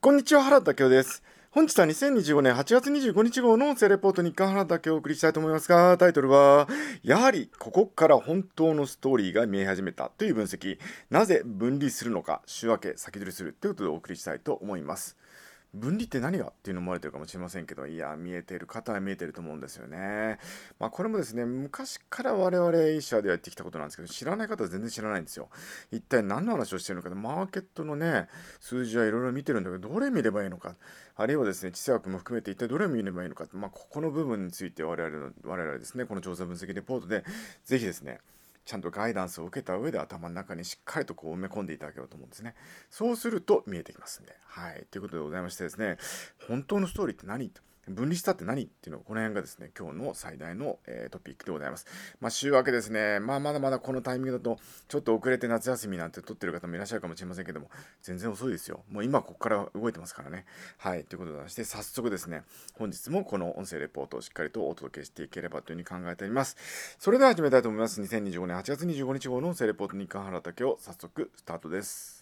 こんにちは、原田明夫です。本日は2025年8月25日号の音声レポート日刊原田明夫をお送りしたいと思いますが、タイトルは、やはりここから本当のストーリーが見え始めたという分析、なぜ分離するのか、週明け先取りするということでお送りしたいと思います。分離って何がっていうのも思われてるかもしれませんけど、いや、見えている方は見えていると思うんですよね。これもですね、昔から我々医者でやってきたことなんですけど、知らない方は全然知らないんですよ。一体何の話をしてるのか、マーケットのね、数字はいろいろ見てるんだけど、どれ見ればいいのか、あるいはですね、地政学も含めて一体どれを見ればいいのか、ここの部分について我々ですね、この調査分析レポートで、ぜひですね、ちゃんとガイダンスを受けた上で頭の中にしっかりと埋め込んでいただければと思うんですね。そうすると見えてきますんで。はい。ということでございましてですね、本当のストーリーって何と、分離したって何っていうのを、この辺がですね、今日の最大の、トピックでございます。週明けですね、まだまだこのタイミングだと、ちょっと遅れて夏休みなんて取ってる方もいらっしゃるかもしれませんけども、全然遅いですよ。もう今ここから動いてますからね。はい。ということでして、早速ですね、本日もこの音声レポートをしっかりとお届けしていければというふうに考えております。それでは始めたいと思います。2025年8月25日号の音声レポート日刊原武雄、早速スタートです。